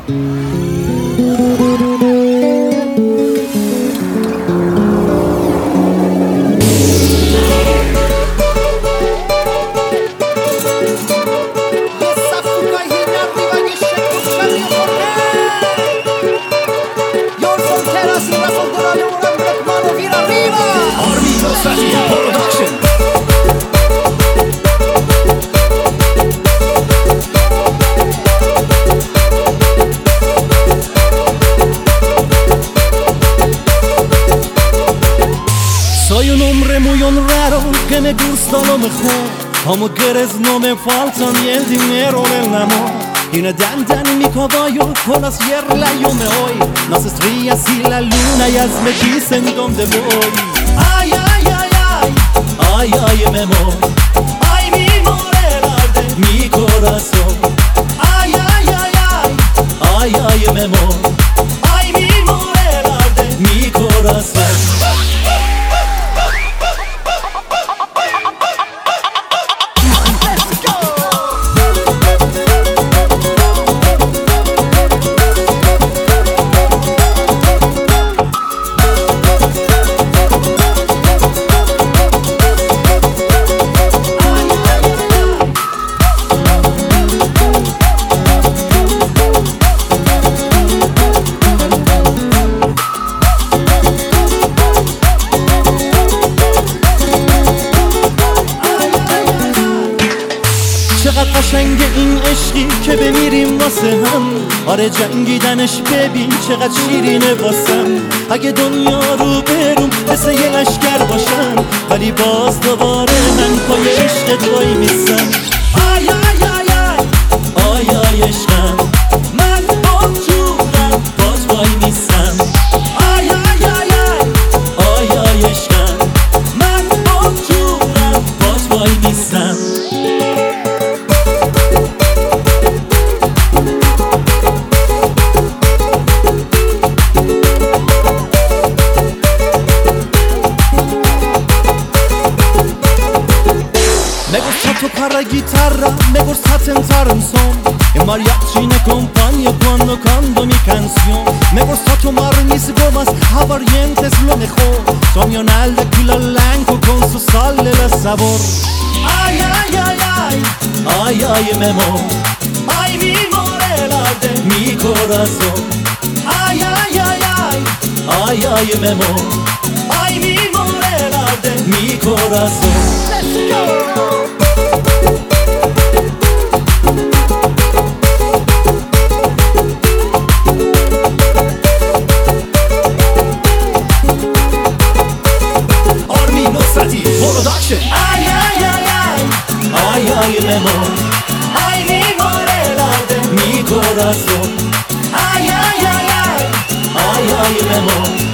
Soy un hombre muy honrado que me gusta lo mejor, como quieres no me falta ni el dinero ni el amor. Y nadando en mi caballo con la sierra yo me voy, las estrellas y la luna ya me dicen dónde voy. Ay, ay, ay, ay, ay, ay, mi amor, ay, mi morena de mi corazón. Ay, ay, ay, ay, ay, ay, mi amor, ay, mi morena de mi corazón. چقدر قشنگه این عشقی که بمیریم واسه هم. آره جنگیدنش ببین چقدر شیرینه واسم. اگه دنیا رو بروم مثل یه لشگر باشم، ولی باز دوباره من پای عشقت وای میسم. آی آی آی آی آی آی عشقم، من با جونم باز وای میسم. آی آی آی آی آی آی عشقم، من با جونم باز وای میسم. Me gusta tocar la guitarra, me gusta tentar un son. El mariachi me acompaña cuando canto mi canción. Me gusta tomar mis gomas aguardientes lo mejor. Soñonal de Culo Blanco con su sal y el sabor. Ay, ay, ay, ay, ay, ay, mi amor, ay, mi morena de mi corazón. Ay, ay, ay, ay, ay, ay, mi amor, ay, mi morena de mi corazón. Let's go! Production. Ay, ay, ay, ay, ay, ay, mi amor, ay, mi morena de mi corazón. Ay, ay, ay, ay, ay, ay, mi amor.